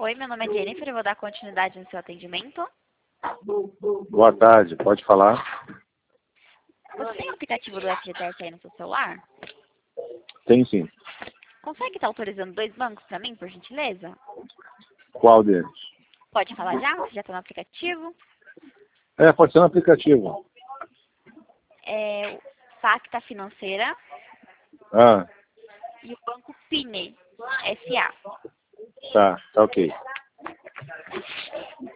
Oi, meu nome é Jennifer, eu vou dar continuidade no seu atendimento. Boa tarde, pode falar? Você tem o aplicativo do FGTS aí no seu celular? Tem sim. Consegue estar autorizando 2 bancos para mim, por gentileza? Qual deles? Pode falar já? Você já está no aplicativo? Pode ser no aplicativo. É o Facta Financeira Ah, e o Banco Pine, SA. tá ok.